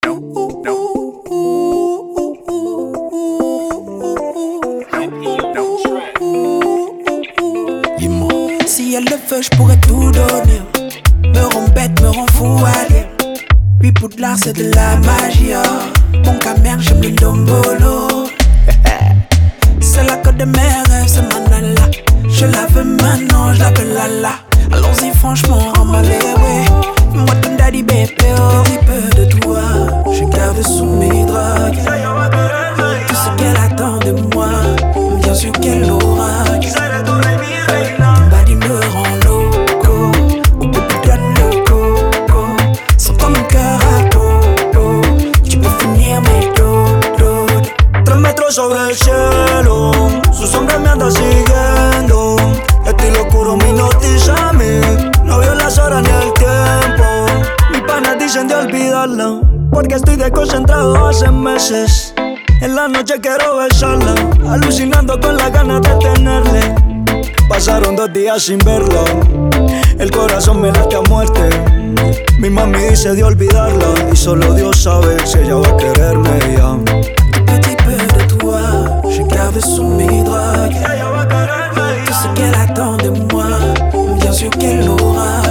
Si elle le veut, je pourrais tout donner. Me rend bête, me rend fou, allez. Lui Poudlard, c'est de la magie. Mon camère, j'aime le dombolo. C'est la code de mes rêves, c'est Manala. Je la veux maintenant, je la veux Lala. Allons-y franchement, emballé, ouais. Moi ton daddy bébé, oh. Un peu de toi, je garde sous mes draps. Tout ce qu'elle attend de moi, bien sûr qu'elle aura. Badi me rend loco, ou baby donne le coco. Sans ton cœur à peau, tu peux finir mes dodos. 3 metros sobre el cielo, su sombra me anda siguiendo. Estilo oscuro me hipnotiza a mí, no veo las horas ni el tiempo. Mis panas dicen de olvidarla, porque estoy desconcentrado hace meses. En la noche quiero besarla, alucinando con las ganas de tenerle. Pasaron 2 días sin verla, el corazón me late a muerte. Mi mami dice de olvidarla, y solo Dios sabe si ella va a quererme ya. Petit peu de toi, je garde sous mes draps. Tout ce qu'elle attend de moi, bien sûr qu'elle aura.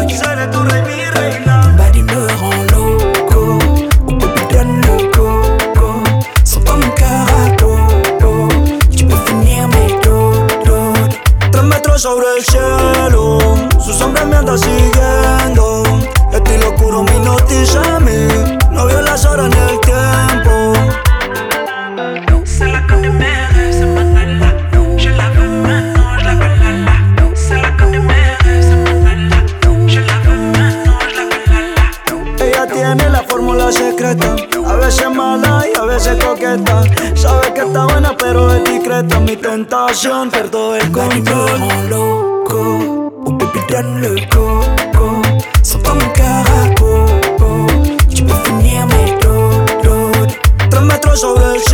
Badi me rend loco, ou baby donne le coco. Sans ton cœur à peau, tu peux finir mes dodos. 3 metros sobre el cielo, su sombra me anda siguiendo. Estilo oscuro me hipnotiza a mí, no veo las horas ni el tiempo. C'est la code de mes rêves, c'est Manala. Je la veux maintenant, je la veux Lala. C'est la code de mes rêves, c'est Manala. Je la veux maintenant, je la veux Lala. Ella tiene la fórmula secreta, a veces mala y a veces coqueta. Sabe que está buena pero es discreta. Mi tentación, pierdo el Badi me control. rend loco, ou baby donne le coco. Sans ton cœur à peau, tu peux finir mes dodos. 3 metros sobre el